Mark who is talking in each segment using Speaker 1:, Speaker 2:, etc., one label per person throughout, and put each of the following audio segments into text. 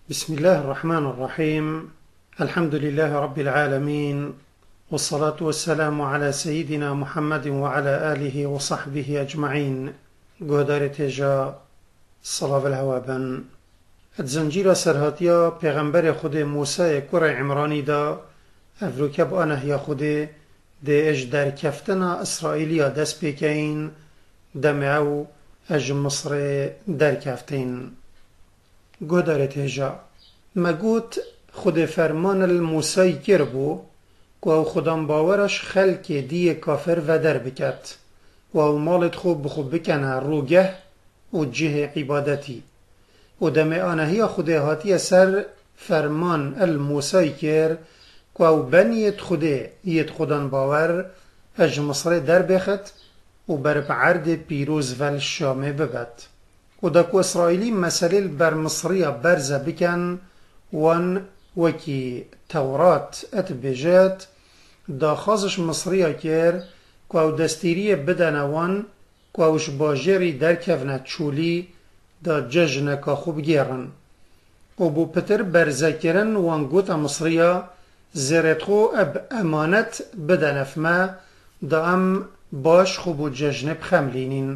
Speaker 1: بسم الله الرحمن الرحيم. الحمد لله رب العالمين، والصلاة والسلام على سيدنا محمد وعلى آله وصحبه أجمعين. گودار تجا صلاة الهوابن الزنجير سرهاتيا پیغمبر خود موسى كور عمراني دا افروكب آنه يا خود ده اج در كفتنا اسرائيليا دس بيكين دمعو اج مصر در كفتين. گودار تجا مگوت خود فرمان الموسى کربو که او خودم باورش خلق دی کافر و در بکت و او مالت خوب بخوب بکنه روگه و جه عبادتی و دم آنهی خود هاتی سر فرمان الموسى کر که او بنیت خوده یت خودان باور اج مصر در بخت و بر عرد پیروز و الشامه ببد و داکو اسرائیلی مسئله بر مصریه برزه بکن وان وکی تورات اتبجات دا خازش مصریه کر که او دستیری بدن وان که اوش باجری در کفنه چولی دا ججنکا خوب گیرن و بو پتر برزه کرن وان گوتا مصریه زیرت خو اب امانت بدن افما دا ام باش خوب و ججنه بخملینین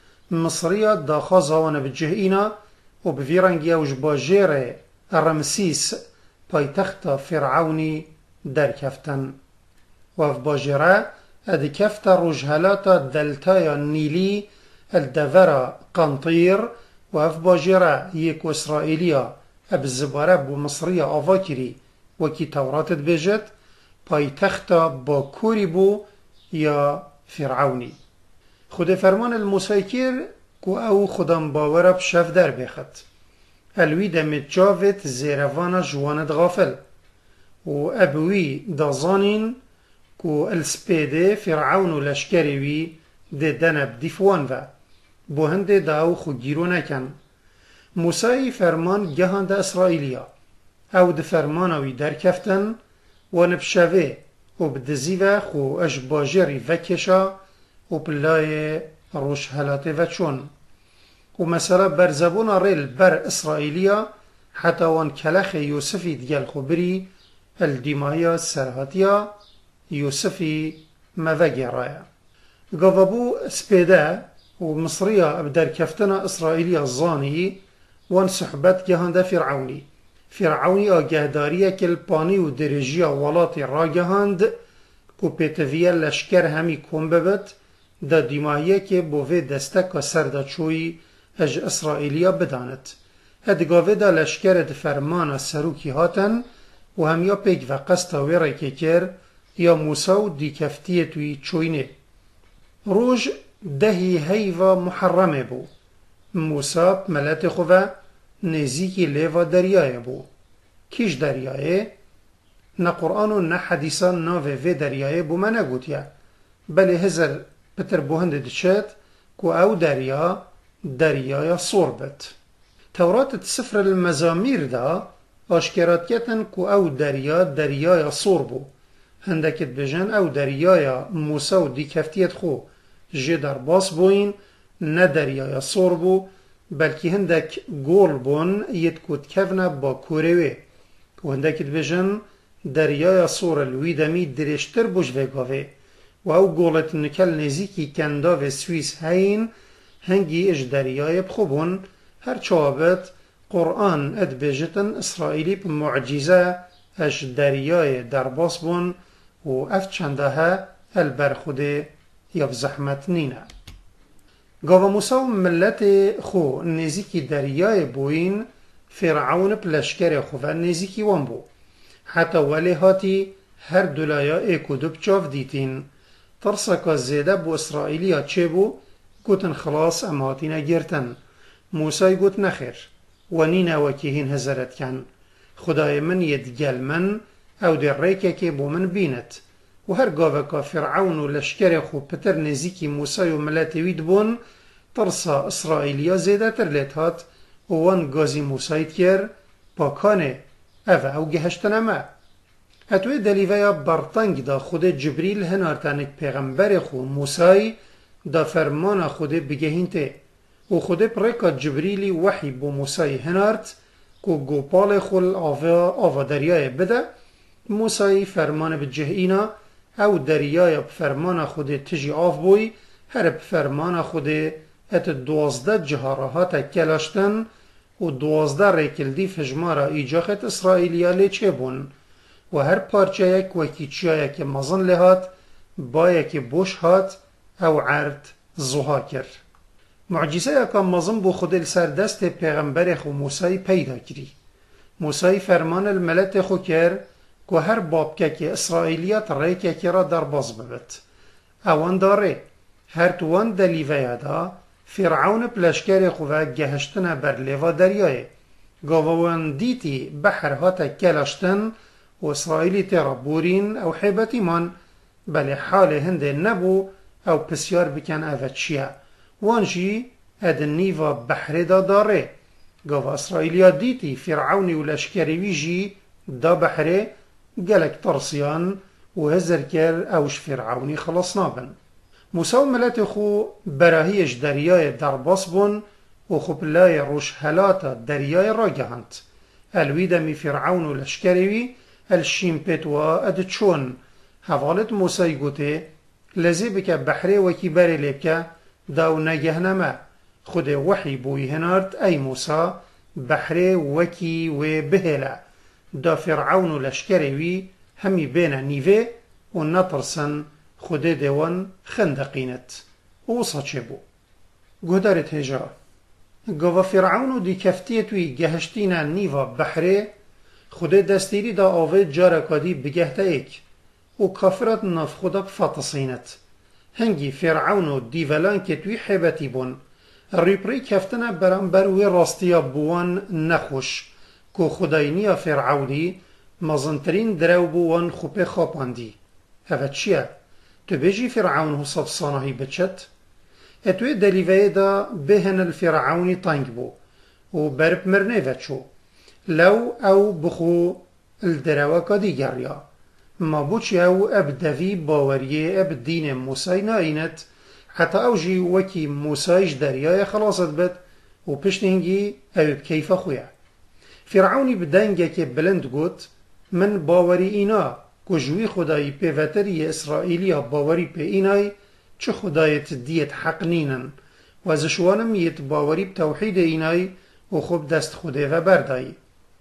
Speaker 1: مصریه دا خازه وان بجه اینا و بفیرنگی اوش باجره رمسیس پایتخت فرعونی در کفتن و في باجرة ادي كفت رجهلات دلتايا النيلي الدفرة قنطير و في باجرة يكو اسرائيليا ابزبارة بو مصرية افاكري وكي تورات بيجت پایتخت باكوري بو يا فرعوني خود فرمان الموسى كير كو او خودم باورا بشف در بخت الوی دمت جاوت زیروان جواند غافل و ابوی دازانین کو السپیده فرعون و لشکری وی ده دنب دیفوان و بو هنده داو خو گیرو نکن موسای فرمان گهاند اسرائیلیا او ده فرمانوی در کفتن و نبشوه و بدزیوه خو اش باجری وکشا و بلای روش هلاته و چون و مثلا بر زبون ریل بر اسرائیلیا حتی وان کلخ یوسفی دیگل خبری الدیمایا سرهاتیا یوسفی موگی رایا گوابو سپیده و مصریا بدر کفتنا اسرائیلیا زانی وان صحبت گهانده فرعونی آگهداریه کل پانی و درجیا ولاتی را گهاند که پیتویه لشکر همی کن ببت دا دیمایه که بوه دسته سرده چوی اج اسرائیلیا بداند ادگاوه دا لشکر فرمان سروکی هاتن و هم یا پیگ و قصد ویره که کر یا موسا دی کفتیه توی چوینه روژ دهی هیوا محرمه بو موسا ملت خواه نزیکی لیوا دریای بو کیش دریای؟ نه قرآن و نه حدیثان ناوه و دریای بو من نگوتیا بله هزر پتر بوهند دچت که او دریای صور بد تورات سفر المزامیر دا آشکرات کتن که او دریای صور بو هندکت بجن او دریای موسا و دی کفتیت خو جه در باس بوین نه دریای صور بو بلکه هندک گول بون ید کود کفنه با کوروه و هندکت بجن دریای صور الوی دمی درشتر بوش وگاوه و او گولت نکل نزیکی کندا و سویس هین هنگی اج دریای بخوبون هر چوابت قرآن اد بجتن اسرائیلی بمعجزه اج دریای درباس بون و اف چنده ها البرخوده یا بزحمت نینه گاو موسا و ملت خو نزیکی دریای بوین فرعون پلشکر خو و نزیکی وان بو حتی ولی هاتی هر دولایا ایکو دو بچاف دیتین ترسکا زیده بو اسرائیلیا چه بو گوتن خلاص امهاتینا گرتن موسای گوت نخیر و نینا وکیهین هزارت کن خدای من یدگل من او در ریکه که بو من بیند و هر گاوکا فرعون و لشکر خو پتر نزیکی موسای و ملتوید بون ترسا اسرائیلیا زیده تر لیت هات و وان گازی موسایت کر پاکانه او گهشتن ما اتوی دلیویا برطنگ دا خود جبریل هنارتنک پیغمبر خو موسای دا فرمان خود بگهین ته و خود پرکا جبریلی وحی بو موسای هنارت کو گوپال خل آوا دریای بده موسای فرمان بجه اینا او دریای بفرمان خود تجی آف بوی هر بفرمان خود ات 12 جهارهات کلاشتن و 12 ریکلدی فجمارا ایجاخت اسرائیلیا لیچه بون و هر پارچه یک وکیچیا یک مزن لهات با یک بوش هات او عرد زوها کرد. معجزه یکا مزن بو خود سر دست پیغمبر خو موسی پیدا کری. موسی فرمان الملت خو کرد که هر بابکه که اسرائیلیات ریکه که را در باز ببت. اوان داره هر توان دلیوه یادا فرعون پلشکر خواه گهشتن بر لیوا دریای گاوان دیتی بحر هاتا کلاشتن و اسرائیلی تیرا بورین او حیبتی من بله حال هنده نبو او پسیار بکن اوه چیه وانجی اد نیوا بحر دا داره گاو اسرائیلیا دیتی فرعونی و لشکروی جی دا بحره گلک ترسیان و هزر کر اوش فرعونی خلاص نابن موسی و ملت خو براهیش دریای درباس بون و خو بلای روش هلاتا دریای را گهند الویدمی فرعون و لشکروی الشیمپت و اد چون حوالت موسی گوته لزی بکه بحره وکی بری لیبکه داو نگهنمه خود وحی بوی هنارد ای موسی بحره وکی و بهله دا فرعون و لشکروی همی بین نیوه و نترسن خود دوان خندقینت وصا چه بو گودارت هجا گوا فرعون و دی کفتی توی گهشتین نیوا بحره خود دستیری دا آوه جارکادی بگهده ایک و کافرات ناف خدا بفاتصینت هنگی فرعون و دیولان که توی حیبتی بون ریپری کفتن برانبر و راستیا بوان نخوش که خداینی فرعونی مزنترین درو بوان خوبه خواباندی هفت چیه؟ تو بیجی فرعون حساب صانهی بچت؟ اتوی دلیوه دا بهن الفرعونی تنگ بو و برب مرنه وچو لو او بخو الدروکا دیگریا ما بوچی او اب دوی باوریه اب دین موسی ناینت حتی او جی وکی موسیش دریای خلاصت بد و پشت هنگی او بکیف خویه فرعونی بدنگه که بلند گوت من باوری اینا کجوی خدای پیوتری اسرائیلیا باوری پی اینای چه خدایت دیت حق نینن و ازشوانم یت باوری بتوحید اینای و خوب دست خوده و بردایی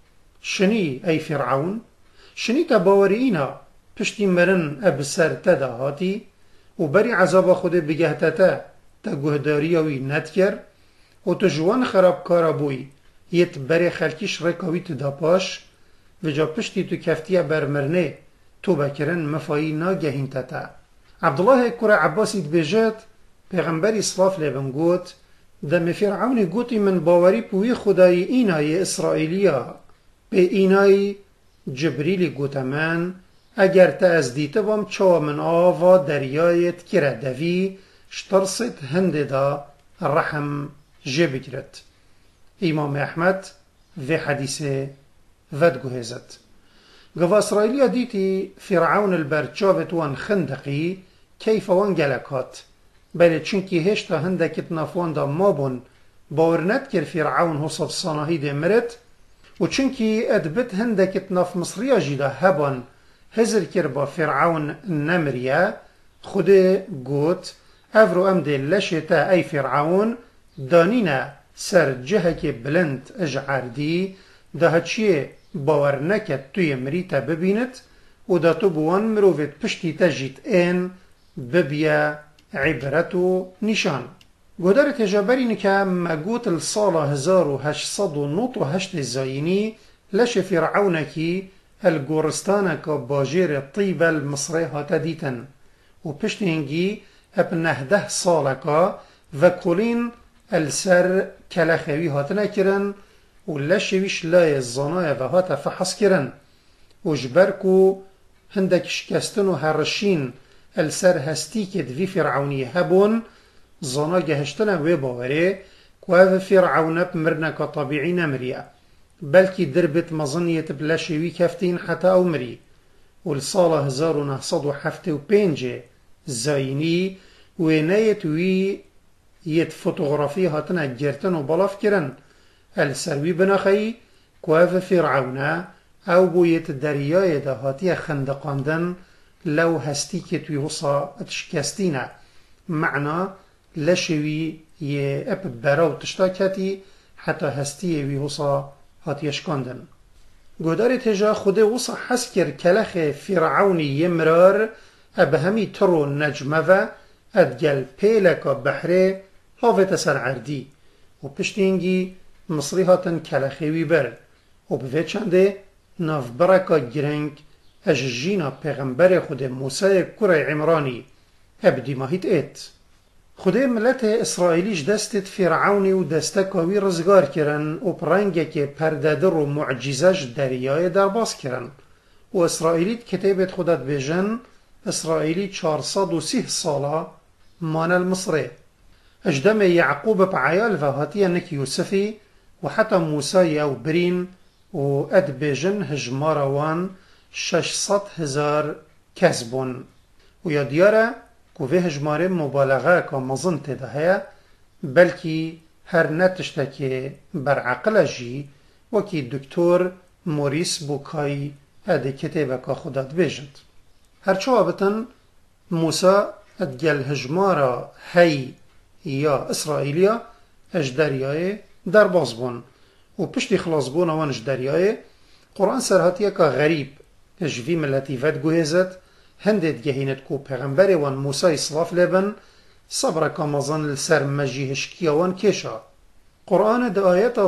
Speaker 1: شنی ای فرعون شنی تا باوری اینا پشتی مرن اب سر تدا هاتی و بری عذاب خود بگهتتا تا گهداریوی ند کر و تو جوان خراب کارا بوی یت بری خلکیش رکاوی تدا پاش و جا پشتی تو کفتیه برمرنه تو بکرن مفایی ناگهین تتا عبدالله کره عباسی دبیجت پیغمبری صلاف لیبن گوت دم فرعون گوتی من باوری پوی خدای اینای اسرائیلیا به اینای جبریلی گوت من اگر تا از دیته بام چوا من آوا دریایت کره دوی شترست هنده دا رحم جبگرد امام احمد و حدیث ودگوهزد گوا اسرائیلیا دیتی فرعون البرچاوت وان خندقی کیف وان گلکات بله چونکی هشتا هندکت نافوان دا ما بون باورنت کر فرعون حصف صانهی ده مرد و چونکی ادبت هندکت ناف مصریا جیدا هبان هزر کر با فرعون نمریه خود گوت افرو امده لشتا ای فرعون دانینا سر جهک بلند اجعردی ده چیه باور نکد توی مریتا ببیند و دا تو بوان مروفت پشتی تجید این ببیا عبرت و نشان گودار تجابرین که مگوت السال 1898 زاینی لش فرعونکی الگورستانک باجیر طیب المصری هاتا دیتن و پشتی هنگی اب 19 سالکا و کلین السر کلخوی هاتا نکرن و لشویش لای الزنای و هاتا فحص کرن و جبرکو هندک شکستن و هرشین السر هستی که دوی فرعونی هبون زنا گهشتن و باوره که او فرعون بمرنکا طبیعی نمریه بلکی دربت مظنیت بلشوی کفتین حتی او مری و السال 1975 زاینی و نیت وی یت فوتوغرافی هاتنا گرتن و بلاف کرن السروی بناخی كواف فرعون او بويت الدرياء ده هاتي خندقاندن لو هستي كتوي وصا اتشكستينا معنى لشوي اب براو تشتاكتي حتى هستي وي وصا هاتي اشكاندن گوداری تجا خود وصا حسكر كلخ فرعوني يمرار ابهمي ترو نجمه و ادگل پیلکا بحره هاوت سر عردی و پشتینگی مصری هاتن کلخیوی بر و به چنده ناف برکا گرنگ اججینا پیغمبر خود موسی کره عمرانی ابدی ماهیت ایت خود ملت اسرائیلیش دستت فرعونی و دستکاوی رزگار کرن و پرنگه که پردادر و معجزش دریای در باز کرن و اسرائیلیت کتابت خودت بیجن اسرائیلی 430 ساله مان المصري اجدم يعقوب بعيال فهاتي انك يوسفي وحتى موسى او برين واد بيجن هجماروان 600,000 كسبون ويا ديارة كوفي هجماري مبالغة كمظن تدهيا بلكي هر نتشتكي برعقل جي وكي دكتور موريس بوكاي ادي كتابك خدات بيجند هرچو آبتن موسى ادگل هجمارا هی یا اسرائیلیا اش دریای در باز بون و پشتی خلاص بون وان اش دریای قرآن سرهاتیه که غریب اش وی ملتی ود گوهزت هندید گهینت کو پیغمبر وان موسی صلاف لبن صبر کامازان لسر مجیهش کیاوان کشا قرآن دا آیت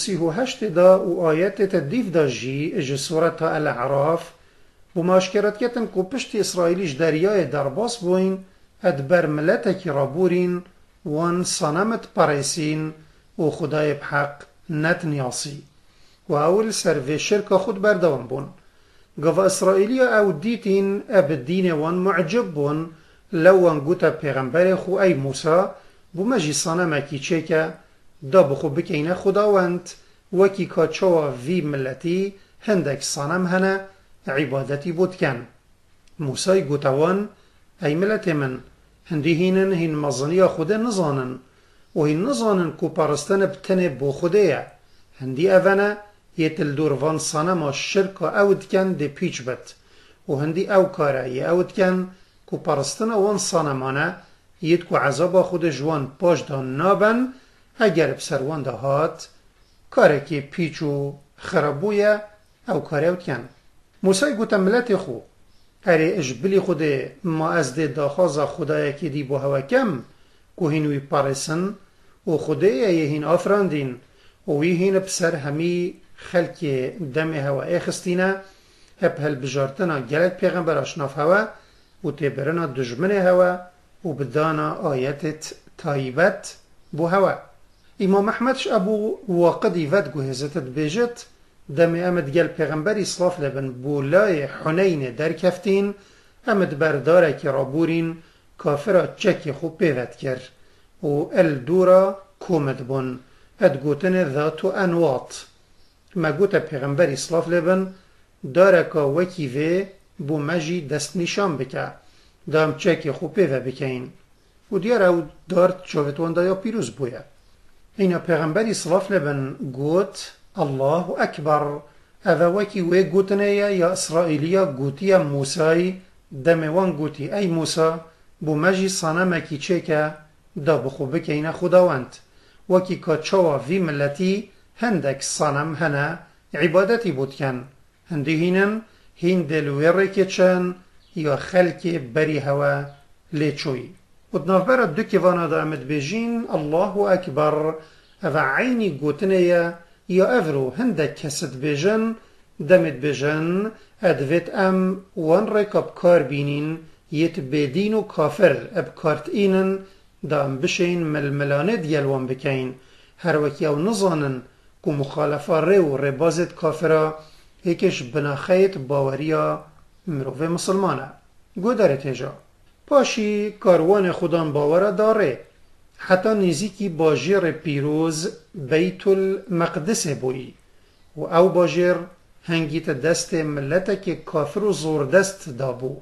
Speaker 1: 138 دا و آیت تدیف دا جی اج سورت الاعراف بماشکرت کتن کو پشتی اسرائیلیش دریای در باز بوین ادبر ملتکی رابورین وان صنمت پریسین و خدای بحق نتنیاسی و اول سر شرک خود بردوان بون گو اسرائیلی او دیتین اب دین وان معجب بون لو وان گوتا پیغمبر خو ای موسا بمجی صنمکی چکه دا بخو بکینه خداوند وکی کاچوا وی ملتی هندک صنم هنه عبادتی بود کن موسی گوتوان ای ملت من هندی هینن هین مزنی خود نزانن و هین نزانن کو پرستن بتنه بو خوده هندی اوانه یتل دوروان صنم شرک اود کن ده پیچ بد و هندی او کاره ی اود کن کو پرستن وان صنمانه یت کو عذاب خود جوان پاش دان نابن اگر بسروان ده هات کاره که پیچو خرابویه او کاره اود کن موسی گوتا ملت خو اره اجبلی خود ما از ده داخاز خدای که دی بو هوا کم که هینوی پارسن و خدای یه هین آفراندین و وی هین بسر همی خلک دم هوا اخستینه هب هل بجارتنا گلک پیغمبر اشناف هوا و تبرنا دجمن هوا و بدانا آیت تایبت بو هوا امام احمدش ابو واقدی ود گوهزتت بیجت دم امد گل پیغمبری صلاف لبن بولای حنین در کفتین امد برداره که رابورین کافرا چکی خوب پیوت کر و الدورا کومد بون ادگوتن ذاتو انوات ما گوتا پیغمبری صلاف لبن داره که وکی وی بو مجی دست نشان بکه دام چکی خوب پیوه بکین و دیار او دارت چوفتوان دایا پیروز بویا اینا پیغمبری صلاف لبن گوت الله اکبر اوه وکی وی گوتنه یا اسرائیلیا گوتی موسی دموان گوتی ای موسی بو مجی صنمکی چه که دا بخو بکینه خداوند وکی که چوا وی ملتی هندک صنم هنه عبادتی بود کن هندی هینن هین دلویره که چن یا خلک بری هوا لیچوی و دنافبر دو کوانا دا امد بیجین الله اکبر اوه عینی گوتنه یا افرو هندک کست بیجن دمت بیجن ادویت ام وان رکاب کار بینین یت بدین و کافر اب کارت اینن دا ام بشین ململانه دیلوان بکین هر وکی او نزانن که مخالفه رو ربازت کافره یکش بناخیت باوریا مروف مسلمانه گو داره تجا پاشی کاروان خودان باوره داره حتی نزیکی باجر پیروز بیت المقدس بوی و او باجر هنگیت دست ملت که کافر و زور دست دابو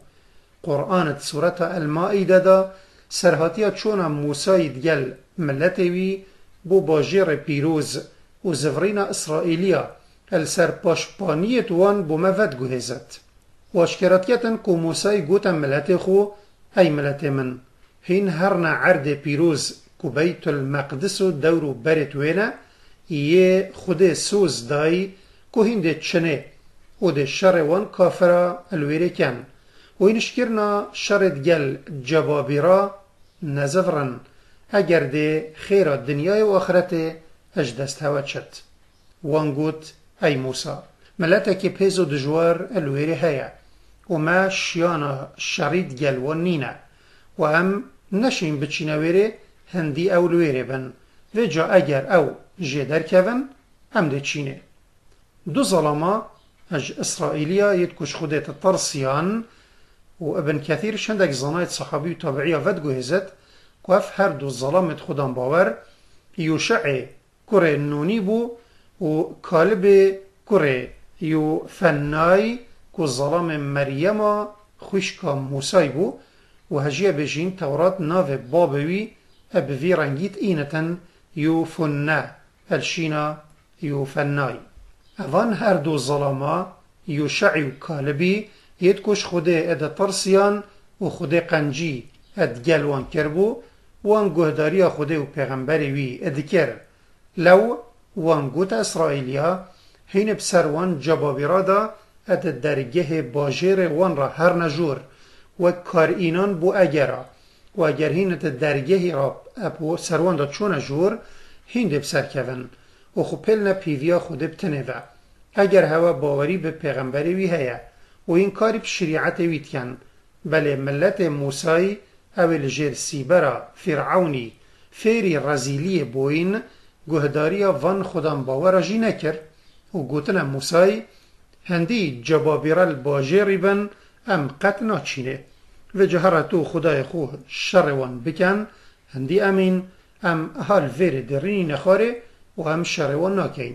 Speaker 1: قرآنت سورت المائده دا سرهاتیا چون موسی دگل ملت وی بو باجر پیروز و زفرین اسرائیلیا السر پاشپانیت وان بو مفد گوهزت واشکراتیتن که موسای گوتا ملت خو ای ملت من هین هرنا عرد پیروز که بیت المقدس و دورو برت وینا یه خود سوز دای که هین چنه و ده شر وان کافرا الویره کن و اینش کرنا شرط گل جبابیرا نزفرن اگر ده خیر دنیای و آخرت اج دست هوا چد وان گوت ای موسا ملتا که پیز و دجوار الویره هیا و ما شیانا شريط گل وان نینا و هم نشین بچینویره هندی اولویره بن و جا اگر او جدر کون هم ده چینه دو ظلما اج اسرائیلیا يتكش خودت الطرسيان وابن كثير شندك زنايت صحابي وتابعية ودقو هزت كوف هر دو الظلامت خودان باور يوشع كره نوني بو وكالب كره يو فناي كو الظلام مريم خوشكا موسى بو وهجيه بجين تورات ناف بابوي ابفي رنجيت اينتن يو فنا الشينا يو فناي اوان هر دو ظلاما یوشع و کالبی یدکش خوده اد ترسیان و خوده قنجی اد گلوان کربو وان گهداری خوده و پیغمبری وی اد کر لو وان گوت اسرائیلیا هین بسر وان جبابیرا دا اد درگه باجر وان را هر نجور و کار اینان بو اگرا و اگر هین اد درگه را اب سر وان دا چون جور هین ده بسر کون و خو پلنا پیویا خوده بتنه و اگر هوا باوری به پیغمبری وی هیا و این کاری به شریعت وید کن بله ملت موسای اول جر سیبرا فرعونی فیری رزیلی بوین گهداری وان خودم باورا جی نکر و گوتن موسای هندی جبابیرال باجری بن ام قط ناچینه و جهرتو خدای خو شر وان بکن هندی امین ام حال ویر درینی نخاره و هم شر وان ناکین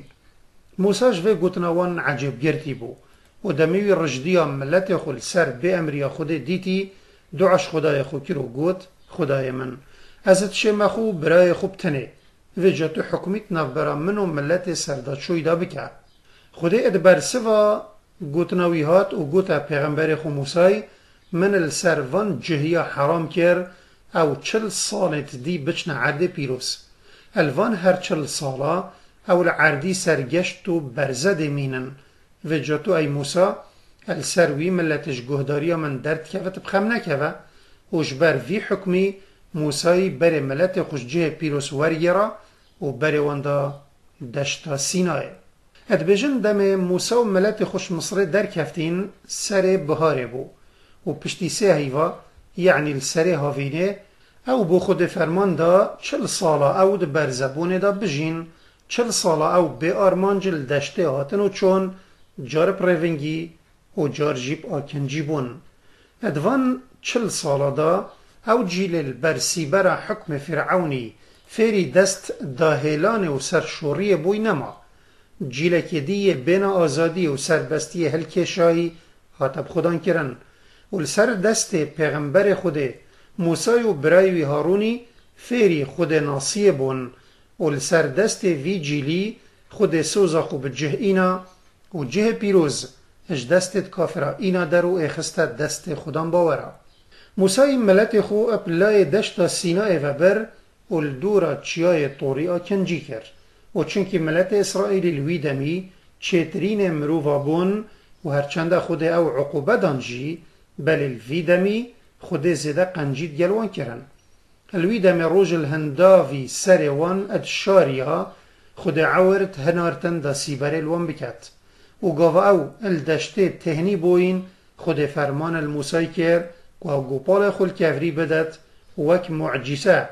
Speaker 1: موساش و گوتنوان عجب گرتی بو و دمیوی رجدی ملت خل سر به امری خود دیتی دعاش خدای خو کرو گوت خدای من ازت شما خو برای خوب تنه و جاتو حکمیت نفبرا منو ملت سرداد شوی دا بکر خدای ادبر سوا گوتنوی هات و گوتا پیغمبر خو موسای من السروان جهیا حرام کر او 40 سالت دی بچن عرد پیروس الوان هر 40 سالا او العردی سرگشت و برزد مینن و جاتو ای موسا السروی ملتش گهداری من درد کفت بخم نکوه وش بر وی حکمی موسای بر ملت خوشجه پیروس وریرا و بر واندا دشتا سینای ادبجن دم موسا و ملت خوش مصر در کفتین سر بهاره بو و پشتی سه هیوا یعنی السر هاوینه او بو خود فرمان دا 40 سالا او ده برزبونه دا بجین 40 سالا او به آرمانجل دشته هاتن و چون جار پریونگی و جار جیب آکنجی بون ادوان 40 سالا دا او جیل برسیبر حکم فرعونی فری دست داهلان و سرشوری بوی نما جیل که دیه بین آزادی و سربستی هلکشایی هاتب خودان کرن و سر دست پیغمبر خوده موسی و برای هارونی فری خود ناصیه بون و سر دست وی جیلی خود سوزا خوب جه اینا و جه پیروز اج دستت کافرا اینا درو اخسته دست خودان باورا موسی ملت خو اپلای دشتا سینای و بر و الدورا چیای طوریا کنجی کر و چونکه ملت اسرائیل الوی دمی چترین مروفا بون و هرچنده خود او عقوبه دانجی بل الوی دمی خود زده قنجید گلوان کرن الوی دم روج الهنداوی سر وان اد شاریا خود عورت هنارتن دا سیبر الوان بکت و گاوا او الدشته تهنی بوین خود فرمان الموسی کر و گوپال خل کفری بدت وک معجزه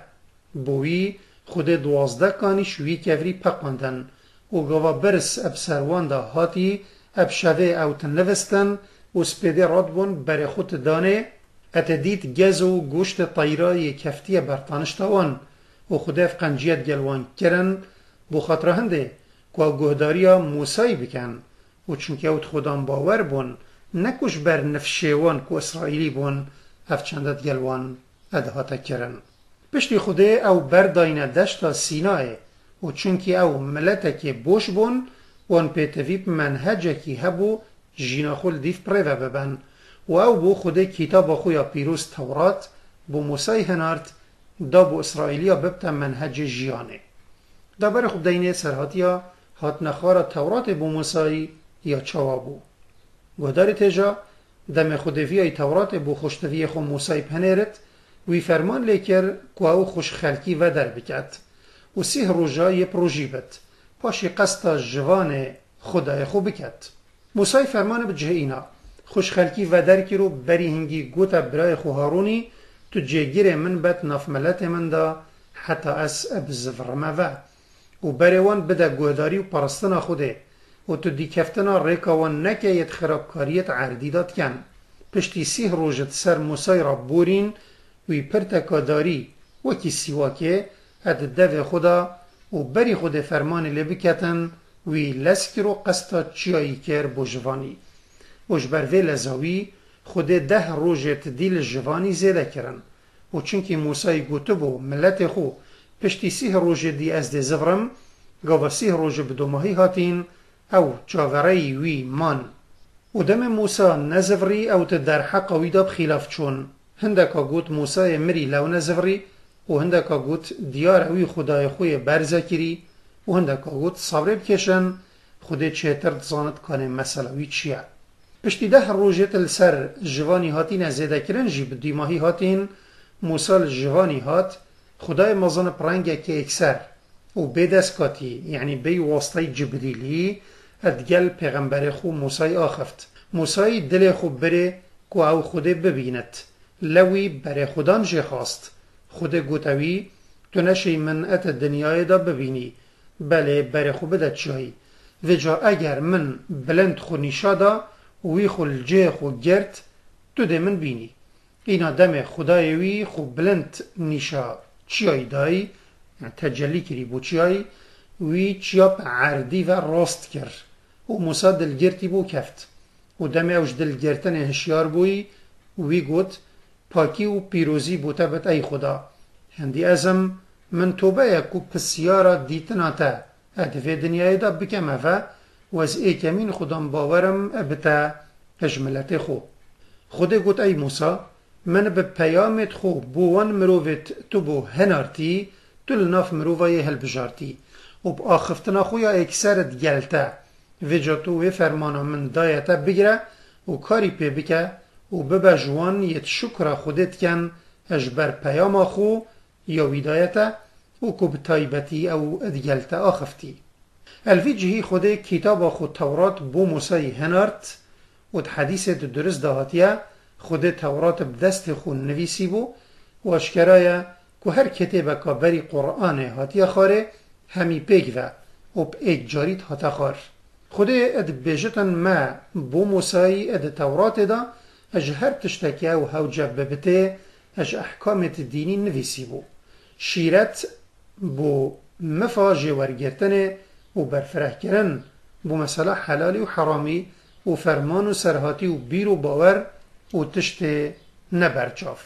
Speaker 1: بوی خود 12 کانی شوی کفری پقاندن و گاوا برس اب سروان دا هاتی اب شوه او تنلوستن و سپیده رادبون بر خود دانه اتدید گز و گوشت طیرای کفتی برطانشتوان و خودف قنجیت گلوان کرن بو خاطر هنده که گهداریا موسی بکن و چونکه اوت خودان باور بون نکوش بر نفشیوان که اسرائیلی بون افچندت گلوان ادهاتا کرن پشتی خوده او برداین دشتا سینای و چونکه او ملتا که بوش بون وان پیتویب منهجه کی هبو جینا خول دیف پریوه ببن و او بو خوده کتاب خویا پیروز تورات بو موسی هنارد دا بو اسرائیلیا ببتا منهج جیانه. دا بر خوب دینه سرهاتیا هات نخوارا تورات بو موسی یا چوا بو. گودار تجا دم خودوی ای تورات بو خوشتوی خو موسی پنیرت وی فرمان لیکر که او خوش خلکی و در بکد و 30 روزا یه پروژی بد پاشی قصد جوان خدای خو بکد. موسی فرمان بجه اینا خوش خلکی و در کی رو بری هنگی گوتا برای خو هارونی تو جگیر من بد ناف ملت من دا حتی از ابزفرمه و بریوان بده گوداری و پرستنا خوده و تو دیکفتنا ریکاوان نکیت خرابکاریت عردیدات کن. پشتی 30 روزت سر موسی را بورین وی پرتکاداری وکی سیواکه اد دو خدا و بری خود فرمان لبکتن وی لسکی رو قصتا چیایی کر بو جوانی. وش بروی لزاوی خود 10 روزت دیل جوانی زیده کرن و چونکی موسی گوتو بو ملت خو پشتی 30 روز دی از دی زفرم گاوا 30 روز بدو ماهی هاتین او جاوری وی مان و دم موسی نزفری او تدر حق ویدا بخلاف چون هندکا گوت موسی مری لو نزفری و هندکا گوت دیار وی خدای خوی برزا کری و هندکا گوت صبر بکشن خود چهتر دزانت کنه مسئله وی چیه. پشتی 10 روزت السر جوانی هاتین از زیده کرن جی بدی ماهی هاتین موسی جوانی هات خدای مزان پرنگه که اکسر و بدست کاتی یعنی بی واسطه جبریلی ادگل پیغمبر خو موسی آخفت. موسی دل خو بره که او خوده ببیند لوی بره خودان جه خواست خوده گوتوی تو نشی من ات دنیای دا ببینی بله بره خو بدت چایی و جا اگر من بلند خو نیشادا وی خو الجه خو گرد تو ده من بینی. اینا دم خدای وی خو بلند نیشا چیایی دایی تجلی کری بو چیایی وی چیاب عردی و راست کر و موسی دلگرتی بو کفت و دم اوش دلگرتن هشیار بوی وی گوت پاکی و پیروزی بوتا بت ای خدا هندی ازم من توبه یکو پسیارا دیتنا تا ادفه دنیای دا بکم افا و از ای کمین خودم باورم ابتا اجملت خو. خوده گوت ای موسی من به پیامت خو بوان مروفت تو بو هنارتی تو لناف مروفای هل بجارتی و با آخفتنا خویا اکسرت گلتا و جاتو و فرمانا من دایتا بگره و کاری پی بکه و ببجوان یت شکر خودت کن اجبر پیام خو یا ویدایتا و کب تایبتی او ادگلتا آخفتی. الویجهی خوده کتاب خود تورات بو موسی هنارت و حدیث درست دهاتیه خود تورات بدست خون نویسی بو و اشکرایه که هر کتابه که بری قرآن هاتیه خاره همی پیگ و ایک جاریت هاتا خار. خود اد بیجتن ما بو موسی اد تورات دا اج هر تشتکیه و هوجه ببته اج احکامت دینی نویسی بو. شیرت بو مفاجه ورگرتنه و برفره کرن بو مسئله حلالی و حرامی و فرمان و سرهاتی و بیر و باور و تشت نبرچاف.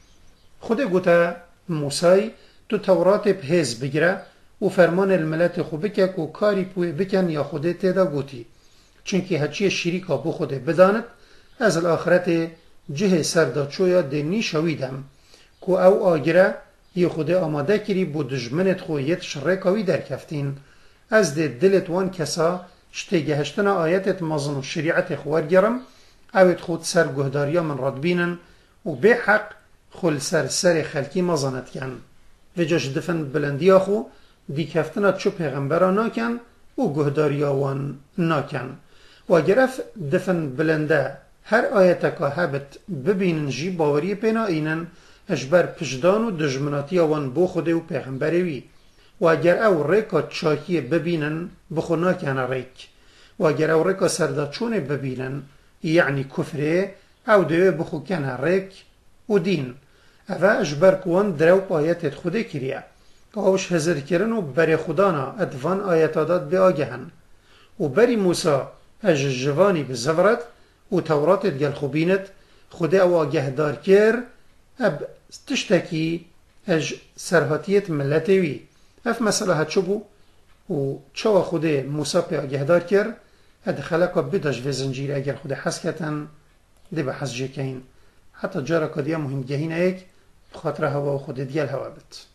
Speaker 1: خود گوته موسی تو تورات بهز بگیره و فرمان الملت خو بکک و کاری پوی بکن یا خوده تیدا گوتی چونکه هچی شریکا بو خوده بداند از الاخرت جه سرداچویا دنی شویدم که او آگره یه خوده آماده کری بو دجمنت خویت شرکاوی در کفتین از ده دلت وان کسا شتیگه هشتنا آیتت مازن و شریعت خوار گرم اوید خود سر گهداریا من راد بینن و به حق خل سر خلکی مازنت کن و جاش دفن بلندی آخو دی کفتنا چو پیغمبرا ناکن و گهداریا وان ناکن و اگر اف دفن بلنده هر آیت که هبت ببینن جی باوری پینا اینن اجبر پشدان و دجمناتی وان بو خوده و پیغمبروی و اگر او ریکا چاکی ببینن بخو ناکن ریک و اگر او ریکا سرداچون ببینن یعنی کفره او دوی بخو کن ریک و دین او اجبر کوان درو آیتت خوده کریه که اوش هزر کرن و بری خدانا ادوان آیتادات بی آگهن و بری موسا اج جوانی بزورت و توراتت گل خوبینت خوده او آگه دار کر اب تشتکی اج سرهاتیت ملتوی اف مسئله چو بو و چوا خود موسی پی آگهدار کرد اد خلقا بداش و زنجیر اگر خود حس کتن دی به حس جکین حتی جارا کدیا مهم گهین ایک بخاطر هوا و خود دیگل هوا بد